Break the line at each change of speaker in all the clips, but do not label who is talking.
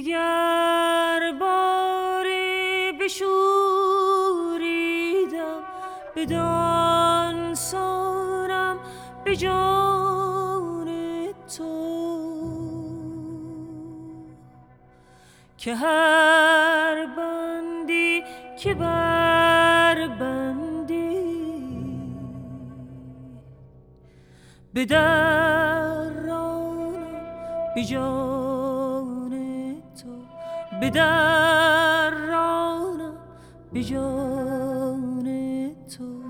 دیگر باره بشوریدم بدان سانم به جان تو که هر بندی که بربندی به درانم به جان تو به درانم به جان تو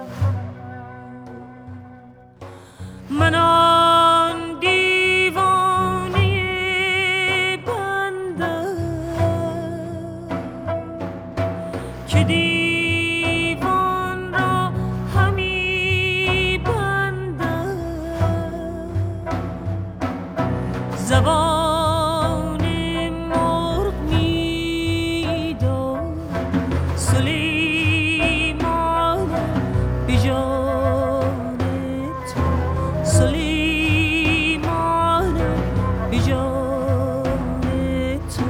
من آن دیوانه بندم که دیوان را همی بندم زبان مرغ می داد سلیمان به جان تو سلیمان به جان تو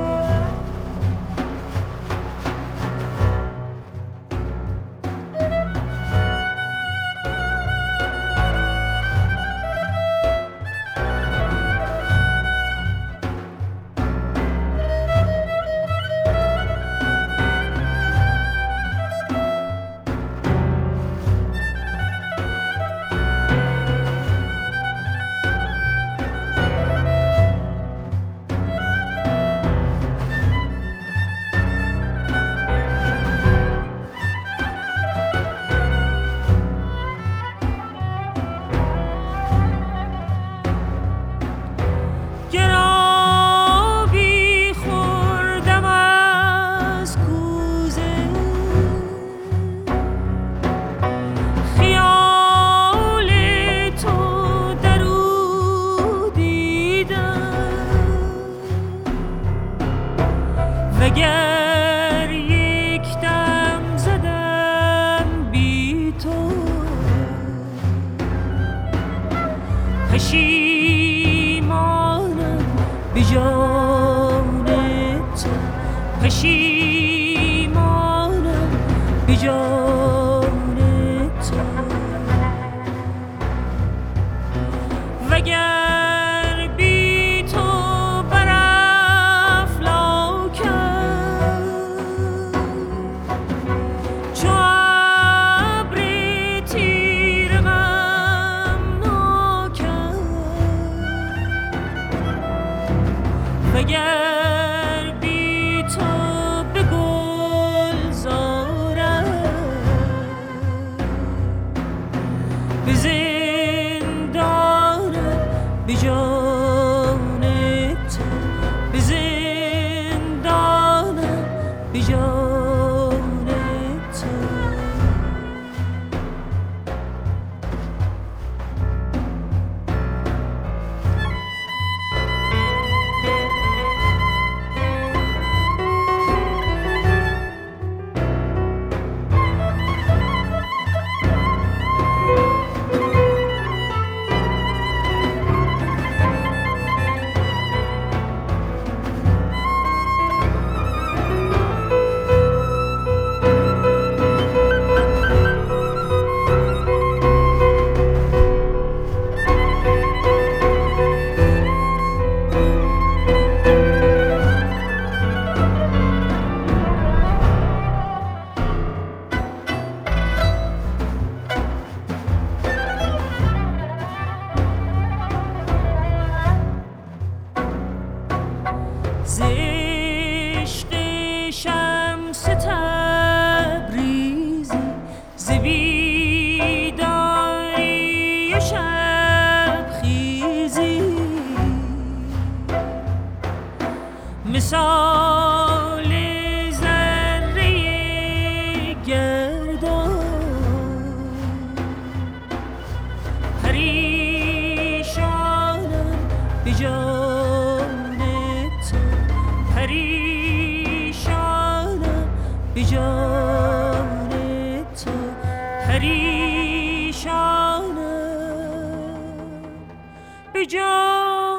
وگر یک دم زدم بی تو پشیمانم به جان تو پشیمانم به جان تو وگر بی تو وگر بی تو به گلزارم به زندانم به جان تو به زندانم به جان تو ز عشق شمس تبریزی ز بیداری و شب خیزی مثال ذره گردان پریشانم به جان پریشانم به جان تو پریشانم به جان